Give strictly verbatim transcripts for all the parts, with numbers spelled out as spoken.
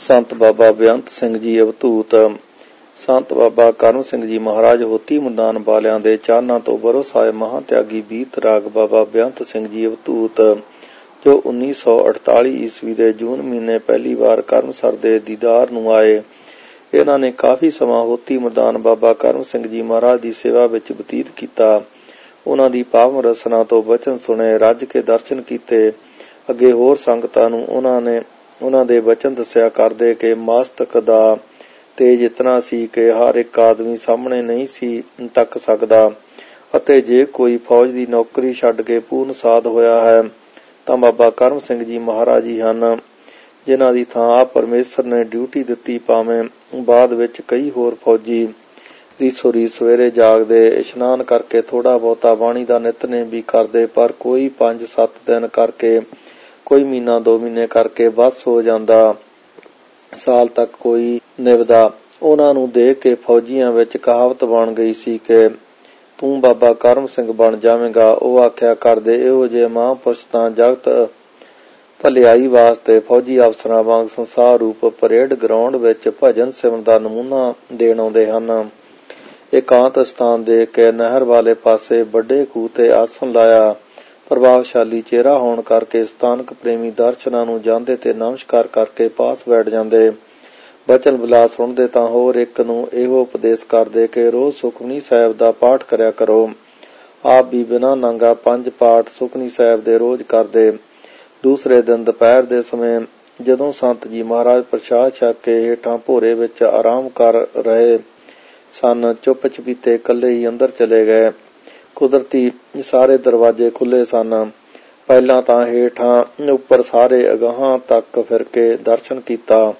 ਸੰਤ ਬਾਬਾ ਬੇਅੰਤ ਸਿੰਘ ਜੀ ਅਵਧੂਤ। ਸੰਤ ਬਾਬਾ ਕਰਮ ਸਿੰਘ ਜੀ ਮਹਾਰਾਜ ਹੋਤੀ ਮੈਦਾਨ ਵਾਲਿਆਂ ਦੇ ਚਾਹਨਾਂ ਤੋਂ ਬਰੋਸਾਏ ਮਹਾਂਤਿਆਗੀ ਬੀਤ ਰਾਗ ਬਾਬਾ ਬੇਅੰਤ ਸਿੰਘ ਜੀ ਅਵਧੂਤ, ਜੋ ਉੱਨੀ ਸੌ ਅਠਤਾਲੀ ਈਸਵੀ ਦੇ ਜੂਨ ਮਹੀਨੇ ਪਹਿਲੀ ਵਾਰ ਕਰਮਸਰ ਦੇ ਦੀਦਾਰ ਨੂੰ ਆਏ। ਇਹਨਾਂ ਨੇ ਕਾਫੀ ਸਮਾਂ ਹੋਤੀ ਮੈਦਾਨ ਬਾਬਾ ਕਰਮ ਸਿੰਘ ਜੀ ਮਹਾਰਾਜ ਦੀ ਸੇਵਾ ਵਿੱਚ ਬਤੀਤ ਕੀਤਾ। ਉਹਨਾਂ ਦੀ ਪਾਵਨ ਰਸਨਾ ਤੋਂ ਬਚਨ ਸੁਣੇ, ਰੱਜ ਕੇ ਦਰਸ਼ਨ ਕੀਤੇ। ਅੱਗੇ ਹੋਰ ਸੰਗਤਾਂ ਨੂੰ ਉਹਨਾਂ ਨੇ ਉਹਨਾਂ ਦੇ ਬਚਨ ਦੱਸਿਆ ਕਰਦੇ ਕਿ ਮਸਤਕ ਦਾ ਤੇਜ ਇਤਨਾ ਸੀ ਕਿ ਹਰ ਇੱਕ ਆਦਮੀ ਸਾਹਮਣੇ ਨਹੀਂ ਸੀ ਤੱਕ ਸਕਦਾ, ਅਤੇ ਜੇ ਕੋਈ ਫੌਜ ਦੀ ਨੌਕਰੀ ਛੱਡ ਕੇ ਪੂਰਨ ਸਾਧ ਹੋਇਆ ਹੈ ਤਾਂ ਬਾਬਾ ਕਰਮ ਸਿੰਘ ਜੀ ਮਹਾਰਾਜ ਹੀ ਹਨ, ਜਿਨ੍ਹਾਂ ਦੀ ਥਾਂ ਆਪ ਪਰਮੇਸ਼ਰ ਨੇ ਡਿਊਟੀ ਦਿੱਤੀ। ਭਾਵੇਂ ਬਾਅਦ ਵਿੱਚ ਕਈ ਹੋਰ ਫੌਜੀ ਰੀਸੋ ਰੀਸ ਸਵੇਰੇ ਜਾਗਦੇ, ਇਸ਼ਨਾਨ ਕਰਕੇ ਥੋੜਾ ਬਹੁਤਾ ਬਾਣੀ ਦਾ ਨਿਤਨੇਮ ਵੀ ਕਰਦੇ, ਪਰ ਕੋਈ ਪੰਜ ਸੱਤ ਦਿਨ ਕਰਕੇ, ਕੋਈ ਮਹੀਨਾ ਦੋ ਮਹੀਨੇ ਕਰਕੇ ਬਸ ਹੋ ਜਾਂਦਾ, ਸਾਲ ਤੱਕ ਕੋਈ ਨਿਭਦਾ। ਉਹਨਾਂ ਨੂੰ ਦੇਖ ਕੇ ਫੌਜੀਆਂ ਵਿੱਚ ਕਹਾਵਤ ਬਣ ਗਈ ਸੀ ਕਿ ਤੂੰ ਬਾਬਾ ਕਰਮ ਸਿੰਘ ਬਣ ਜਾਵੇਂਗਾ। ਉਹ ਆਖਿਆ ਕਰਦੇ, ਇਹੋ ਜਿਹੇ ਮਹਾਂਪੁਰਸ਼ ਤਾਂ ਜਗਤ ਭਲਾਈ ਵਾਸਤੇ ਫੌਜੀ ਅਫਸਰਾਂ ਵਾਂਗ ਸੰਸਾਰ ਰੂਪ ਪਰੇਡ ਗਰਾਊਂਡ ਵਿੱਚ ਭਜਨ ਸਿਮਰਨ ਦਾ ਨਮੂਨਾ ਦੇਣ ਆਉਂਦੇ ਹਨ। ਇਕਾਂਤ ਸਥਾਨ ਦੇ ਕੇ ਨਹਿਰ ਵਾਲੇ ਪਾਸੇ ਵੱਡੇ ਖੂਹ ਤੇ ਆਸਣ ਲਾਇਆ। ਪ੍ਰਭਾਵਸ਼ਾਲੀ ਚਿਹਰਾ ਹੋਣ ਕਰਕੇ ਸਥਾਨਕ ਪ੍ਰੇਮੀ ਦਰਸ਼ਨਾਂ ਨੂੰ ਜਾਂਦੇ ਤੇ ਨਮਸਕਾਰ ਕਰਕੇ ਪਾਸ ਬੈਠ ਜਾਂਦੇ। ਬਚਨ ਬਿਲਾਸ ਸੁਣਦੇ ਤਾਂ ਹੋਰ ਇੱਕ ਨੂੰ ਇਹੋ ਉਪਦੇਸ਼ ਕਰਦੇ ਕਿ ਰੋਜ਼ ਸੁਖਮਨੀ ਸਾਹਿਬ ਦਾ ਪਾਠ ਕਰਿਆ ਕਰੋ। ਆਪ ਵੀ ਬਿਨਾਂ ਨਾਂਗਾ ਪੰਜ ਪਾਠ ਸੁਖਮਨੀ ਸਾਹਿਬ ਦੇ ਰੋਜ਼ ਕਰਦੇ। ਦੂਸਰੇ ਦਿਨ ਦੁਪਹਿਰ ਦੇ ਸਮੇਂ ਜਦੋਂ ਸੰਤ ਜੀ ਮਹਾਰਾਜ ਪ੍ਰਸ਼ਾਦ ਛਕ ਕੇ ਹੇਠਾਂ ਭੋਰੇ ਵਿੱਚ ਆਰਾਮ ਕਰ ਰਹੇ ਸਨ, ਚੁੱਪ ਚਪੀਤੇ ਇਕੱਲੇ ਹੀ ਅੰਦਰ ਚਲੇ ਗਏ। ਕੁਦਰਤੀ ਸਾਰੇ ਦਰਵਾਜ਼ੇ ਖੁੱਲੇ ਸਨ। ਪਹਿਲਾਂ ਤਾਂ ਹੇਠਾਂ ਉੱਪਰ ਸਾਰੇ ਅਗਾਹਾਂ ਤੱਕ ਫਿਰ ਕੇ ਦਰਸ਼ਨ ਕੀਤਾ,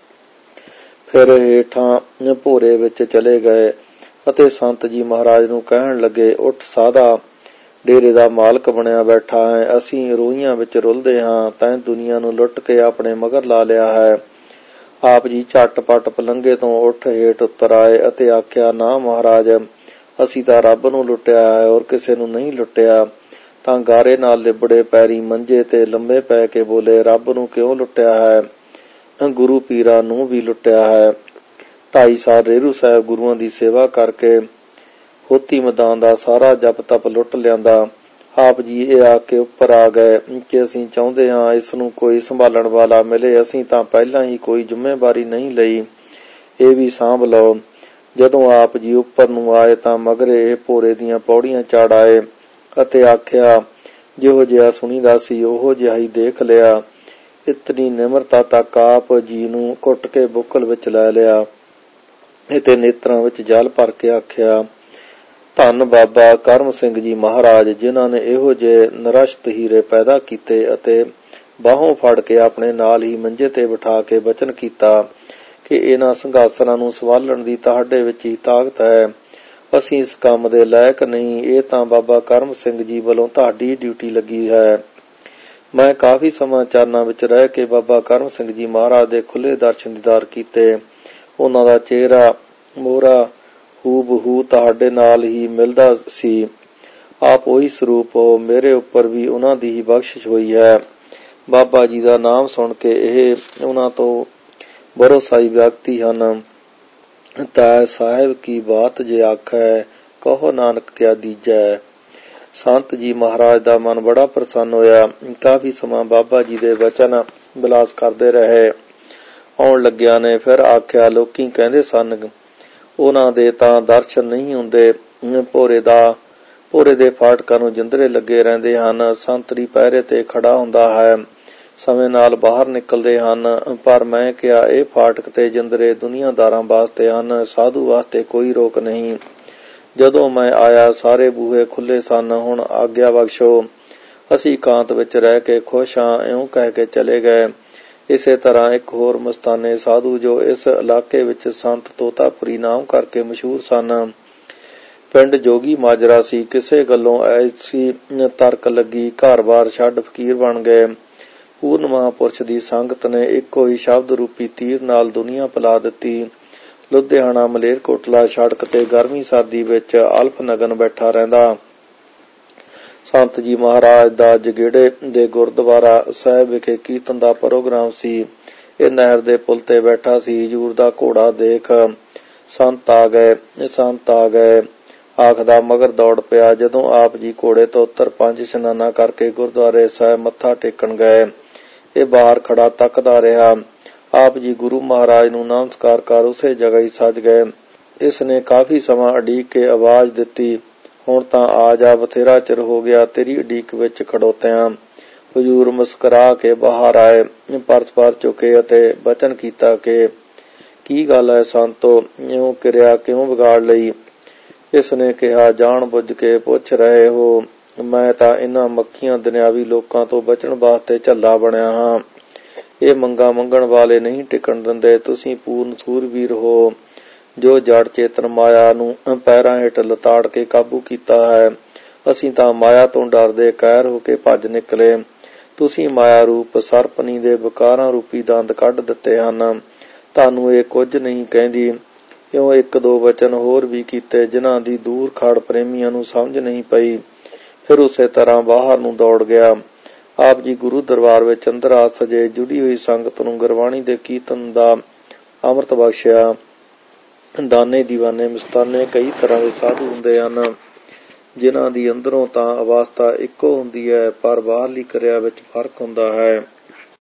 ਫਿਰ ਹੇਠਾਂ ਭੋਰੇ ਵਿੱਚ ਚਲੇ ਗਏ ਅਤੇ ਸੰਤ ਜੀ ਮਹਾਰਾਜ ਨੂੰ ਕਹਿਣ ਲੱਗੇ, ਉੱਠ ਸਾਧਾ, ਡੇਰੇ ਦਾ ਮਾਲਕ ਬਣਿਆ ਬੈਠਾ ਹੈ। ਅਸੀਂ ਰੋਈਆਂ ਵਿੱਚ ਰੁਲਦੇ ਹਾਂ, ਤੈਂ ਦੁਨੀਆ ਨੂੰ ਲੁੱਟ ਕੇ ਆਪਣੇ ਮਗਰ ਲਾ ਲਿਆ ਹੈ। ਆਪ ਜੀ ਝੱਟ-ਪੱਟ ਪਲੰਘੇ ਤੋਂ ਉੱਠ ਹੇਠ ਉਤਰ ਆਏ ਅਤੇ ਆਖਿਆ, ਨਾ ਮਹਾਰਾਜ, ਅਸੀਂ ਤਾਂ ਰੱਬ ਨੂੰ ਲੁੱਟਿਆ ਹੈ, ਹੋਰ ਕਿਸੇ ਨੂੰ ਨਹੀਂ ਲੁੱਟਿਆ। ਤਾਂ ਗਾਰੇ ਨਾਲ ਲਿਬੜੇ ਪੈਰੀ ਮੰਜੇ ਤੇ ਲੰਮੇ ਪੈ ਕੇ ਬੋਲੇ, ਰੱਬ ਨੂੰ ਕਿਉਂ ਲੁੱਟਿਆ ਹੈ? ਗੁਰੂ ਪੀਰਾਂ ਨੂੰ ਵੀ ਲੁੱਟਿਆ ਹੈ। ਢਾਈ ਸਾਲ ਰੇਰੂ ਸਾਹਿਬ ਗੁਰੂਆਂ ਦੀ ਸੇਵਾ ਕਰਕੇ ਹੋਤੀ ਮੈਦਾਨ ਦਾ ਸਾਰਾ ਜਪ ਤਪ ਲੁੱਟ ਲਿਆਂਦਾ। ਆਪ ਜੀ ਇਹ ਆ ਕੇ ਉੱਪਰ ਆ ਗਏ ਕਿ ਅਸੀਂ ਚਾਹੁੰਦੇ ਹਾਂ ਇਸ ਨੂੰ ਕੋਈ ਸੰਭਾਲਣ ਵਾਲਾ ਮਿਲੇ। ਅਸੀਂ ਤਾਂ ਪਹਿਲਾਂ ਹੀ ਕੋਈ ਜ਼ਿੰਮੇਵਾਰੀ ਨਹੀਂ ਲਈ, ਇਹ ਵੀ ਸਾਂਭ ਲਓ। ਜਦੋਂ ਆਪ ਜੀ ਉੱਪਰ ਨੂੰ ਆਏ ਤਾਂ ਮਗਰੇ ਇਹ ਭੋਰੇ ਦੀਆਂ ਪੌੜੀਆਂ ਚੜ੍ਹ ਆਏ ਅਤੇ ਆਖਿਆ, ਜਿਹੋ ਜਿਹਾ ਸੁਣੀਦਾ ਸੀ ਉਹੋ ਜਿਹਾ ਹੀ ਦੇਖ ਲਿਆ। ਇਤਨੀ ਨਿਮਰਤਾ ਤੱਕ ਆਪ ਜੀ ਨੂੰ ਘੁੱਟ ਕੇ ਬੁੱਕਲ ਵਿੱਚ ਲੈ ਲਿਆ ਅਤੇ ਨੇਤਰਾਂ ਵਿੱਚ ਜਲ ਭਰ ਕੇ ਆਖਿਆ, ਧੰਨ ਬਾਬਾ ਕਰਮ ਸਿੰਘ ਜੀ ਮਹਾਰਾਜ, ਜਿਨ੍ਹਾਂ ਨੇ ਇਹੋ ਜਿਹੇ ਨਿਰਸ਼ਤ ਹੀਰੇ ਪੈਦਾ ਕੀਤੇ, ਅਤੇ ਬਾਹੋਂ ਫੜ ਕੇ ਆਪਣੇ ਨਾਲ ਹੀ ਮੰਜੇ ਤੇ ਬਿਠਾ ਕੇ ਬਚਨ ਕੀਤਾ ਕਿ ਇਹਨਾਂ ਸਿੰਘਾਸਨਾਂ ਨੂੰ ਸੰਭਾਲਣ ਦੀ ਤੁਹਾਡੇ ਵਿੱਚ ਹੀ ਤਾਕਤ ਹੈ। ਅਸੀਂ ਇਸ ਕੰਮ ਦੇ ਲਾਇਕ ਨਹੀਂ, ਇਹ ਤਾਂ ਬਾਬਾ ਕਰਮ ਸਿੰਘ ਜੀ ਵੱਲੋਂ ਤੁਹਾਡੀ ਡਿਊਟੀ ਲੱਗੀ ਹੈ। ਮੈਂ ਕਾਫੀ ਸਮਾਂ ਚਰਨਾਂ ਵਿੱਚ ਰਹਿ ਕੇ ਬਾਬਾ ਕਰਮ ਸਿੰਘ ਜੀ ਮਹਾਰਾਜ ਦੇ ਖੁੱਲੇ ਦਰਸ਼ਨ ਦੀਦਾਰ ਕੀਤੇ। ਉਹਨਾਂ ਦਾ ਚਿਹਰਾ ਮੋਹਰਾ ਹੂ ਬਹੂ ਤੁਹਾਡੇ ਨਾਲ ਹੀ ਮਿਲਦਾ ਸੀ। ਆਪ ਉਹੀ ਸਰੂਪ ਹੋ। ਮੇਰੇ ਉੱਪਰ ਵੀ ਉਹਨਾਂ ਦੀ ਹੀ ਬਖਸ਼ਿਸ਼ ਹੋਈ ਹੈ। ਬਾਬਾ ਜੀ ਦਾ ਨਾਮ ਸੁਣ ਕੇ ਇਹ ਉਹਨਾਂ ਤੋਂ ਭਰੋਸਾਈ ਵਿਅਕਤੀ ਹਨ। ਤੈ ਸਾਹਿਬ ਕੀ ਬਾਤ ਜੇ ਆਖੈ, ਕਹੋ ਨਾਨਕ ਕਿਆ ਦੀਜੈ। ਸੰਤ ਜੀ ਮਹਾਰਾਜ ਦਾ ਮਨ ਬੜਾ ਪ੍ਰਸੰਨ ਹੋਇਆ। ਕਾਫੀ ਸਮਾਂ ਬਾਬਾ ਜੀ ਦੇ ਵਚਨ ਬਿਲਾਸ ਕਰਦੇ ਰਹੇ। ਆਉਣ ਲੱਗਿਆ ਨੇ ਫਿਰ ਆਖਿਆ, ਲੋਕੀ ਕਹਿੰਦੇ ਸਨ ਉਹਨਾਂ ਦੇ ਤਾਂ ਦਰਸ਼ਨ ਨਹੀਂ ਹੁੰਦੇ। ਭੋਰੇ ਦਾ ਭੋਰੇ ਦੇ ਫਾਟਕਾਂ ਨੂੰ ਜਿੰਦਰੇ ਲੱਗੇ ਰਹਿੰਦੇ ਹਨ। ਸੰਤਰੀ ਪਹਿਰੇ ਤੇ ਖੜਾ ਹੁੰਦਾ ਹੈ, ਸਮੇਂ ਨਾਲ ਬਾਹਰ ਨਿਕਲਦੇ ਹਨ। ਪਰ ਮੈਂ ਕਿਹਾ, ਇਹ ਫਾਟਕ ਤੇ ਜਿੰਦਰੇ ਦੁਨੀਆਦਾਰਾਂ ਵਾਸਤੇ ਹਨ, ਸਾਧੂ ਵਾਸਤੇ ਕੋਈ ਰੋਕ ਨਹੀਂ। ਜਦੋਂ ਮੈਂ ਆਇਆ ਸਾਰੇ ਬੂਹੇ ਖੁੱਲੇ ਸਨ। ਹੁਣ ਆਗਿਆ ਬਖਸ਼ੋ, ਅਸੀਂ ਇਕਾਂਤ ਵਿੱਚ ਰਹਿ ਕੇ ਖੁਸ਼ ਹਾਂ, ਇਉਂ ਕਹਿ ਕੇ ਚਲੇ ਗਏ। ਇਸੇ ਤਰ੍ਹਾਂ ਇੱਕ ਹੋਰ ਮਸਤਾਨੇ ਸਾਧੂ ਜੋ ਇਸ ਇਲਾਕੇ ਵਿੱਚ ਸੰਤ ਤੋਤਾਪੁਰੀ ਨਾਮ ਕਰਕੇ ਮਸ਼ਹੂਰ ਸਨ, ਪਿੰਡ ਜੋਗੀ ਮਾਜਰਾ ਸੀ, ਕਿਸੇ ਗੱਲੋਂ ਐਸੀ ਤਰਕ ਲੱਗੀ, ਘਰ-ਬਾਰ ਛੱਡ ਫਕੀਰ ਬਣ ਗਏ। ਪੂਰਨ ਮਹਾਂਪੁਰਸ਼ ਦੀ ਸੰਗਤ ਨੇ ਇੱਕੋ ਹੀ ਸ਼ਬਦ ਰੂਪੀ ਤੀਰ ਨਾਲ ਦੁਨੀਆ ਪਿਲਾ ਦਿੱਤੀ। ਲੁਧਿਆਣਾ ਮਲੇਰਕੋਟਲਾ ਸੜਕ ਤੇ ਗਰਮੀ ਸਰਦੀ ਵਿੱਚ ਅਲਫ ਨਗਨ ਬੈਠਾ ਰਹਿੰਦਾ। ਸੰਤ ਜੀ ਮਹਾਰਾਜ ਦਾ ਜਗੇੜੇ ਦੇ ਗੁਰਦੁਆਰਾ ਸਾਹਿਬ ਵਿਖੇ ਕੀਰਤਨ ਦਾ ਪ੍ਰੋਗਰਾਮ ਸੀ। ਇਹ ਨਹਿਰ ਦੇ ਪੁਲ ਤੇ ਬੈਠਾ ਸੀ। ਹਜ਼ੂਰ ਦਾ ਘੋੜਾ ਦੇਖ ਸੰਤ ਆ ਗਏ ਸੰਤ ਆ ਗਏ ਆਖਦਾ ਮਗਰ ਦੌੜ ਪਿਆ। ਜਦੋਂ ਆਪ ਜੀ ਘੋੜੇ ਤੋਂ ਉੱਤਰ ਪੰਜ ਇਸ਼ਨਾਨਾਂ ਕਰਕੇ ਗੁਰਦੁਆਰੇ ਸਾਹਿਬ ਮੱਥਾ ਟੇਕਣ ਗਏ। ਇਹ ਬਾਹਰ ਖੜਾ ਤੱਕਦਾ ਰਿਹਾ। ਆਪ ਜੀ ਗੁਰੂ ਮਹਾਰਾਜ ਨੂੰ ਨਮਸਕਾਰ ਕਰ ਉਸੇ ਜਗ੍ਹਾ ਹੀ ਸੱਜ ਗਏ। ਇਸ ਨੇ ਕਾਫੀ ਸਮਾਂ ਉਡੀਕ ਕੇ ਆਵਾਜ਼ ਦਿੱਤੀ, ਹੁਣ ਤਾਂ ਆ ਜਾ, ਬਥੇਰਾ ਚਿਰ ਹੋ ਗਿਆ ਤੇਰੀ ਉਡੀਕ ਵਿੱਚ ਖੜੋਤਿਆਂ। ਹਜ਼ੂਰ ਮੁਸਕਰਾ ਕੇ ਬਾਹਰ ਆਏ, ਪਰਸ ਭਰ ਚੁੱਕੇ ਅਤੇ ਬਚਨ ਕੀਤਾ ਕਿ ਕੀ ਗੱਲ ਹੈ ਸੰਤੋ, ਇਉਂ ਕਿਰਿਆ ਕਿਉਂ ਵਿਗਾੜ ਲਈ? ਇਸ ਨੇ ਕਿਹਾ, ਜਾਣ ਬੁੱਝ ਕੇ ਪੁੱਛ ਰਹੇ ਹੋ? ਮੈਂ ਤਾਂ ਇਹਨਾਂ ਮੱਖੀਆਂ ਦੁਨਿਆਵੀ ਲੋਕਾਂ ਤੋਂ ਬਚਣ ਵਾਸਤੇ ਝੱਲਾ ਬਣਿਆ ਹਾਂ। ਇਹ ਮੰਗਾ ਮੰਗਣ ਵਾਲੇ ਨਹੀਂ ਟਿਕਣ ਦਿੰਦੇ। ਤੁਸੀਂ ਪੂਰਨ ਸੂਰਬੀਰ ਹੋ ਜੋ ਜੜ ਚੇਤਨ ਮਾਇਆ ਨੂੰ ਪੈਰਾਂ ਹੇਠ ਲਤਾੜ ਕੇ ਕਾਬੂ ਕੀਤਾ ਹੈ। ਅਸੀਂ ਤਾਂ ਮਾਇਆ ਤੋਂ ਡਰਦੇ ਕਾਇਰ ਹੋ ਕੇ ਭੱਜ ਨਿਕਲੇ। ਤੁਸੀਂ ਮਾਇਆ ਰੂਪ ਸਰਪਨੀ ਦੇ ਵਿਕਾਰਾਂ ਰੂਪੀ ਦੰਦ ਕੱਢ ਦਿੱਤੇ ਹਨ। ਤੁਹਾਨੂੰ ਇਹ ਕੁਝ ਨਹੀਂ ਕਹਿੰਦੀ। ਇਉਂ ਇੱਕ ਦੋ ਵਚਨ ਹੋਰ ਵੀ ਕੀਤੇ ਜਿਨ੍ਹਾਂ ਦੀ ਦੂਰ ਖੜ ਪ੍ਰੇਮੀਆਂ ਨੂੰ ਸਮਝ ਨਹੀਂ ਪਈ। ਫਿਰ ਉਸੇ ਤਰ੍ਹਾਂ ਬਾਹਰ ਨੂੰ ਦੌੜ ਗਿਆ। ਆਪ ਜੀ ਗੁਰੂ ਦਰਬਾਰ ਵਿੱਚ ਅੰਦਰ ਆ ਸਜੇ। ਜੁੜੀ ਹੋਈ ਸੰਗਤ ਨੂੰ ਗੁਰਬਾਣੀ ਦੇ ਕੀਰਤਨ ਦਾ ਅੰਮ੍ਰਿਤ ਬਖਸ਼ਿਆ। ਦਾਨੇ ਦੀਵਾਨੇ ਮਸਤਾਨੇ ਕਈ ਤਰ੍ਹਾਂ ਦੇ ਸਾਧੂ ਹੁੰਦੇ ਹਨ ਜਿਨ੍ਹਾਂ ਦੀ ਅੰਦਰੋਂ ਤਾਂ ਅਵਸਥਾ ਇੱਕੋ ਹੁੰਦੀ ਹੈ, ਪਰ ਬਾਹਰਲੀ ਕਿਰਿਆ ਵਿੱਚ ਫਰਕ ਹੁੰਦਾ ਹੈ।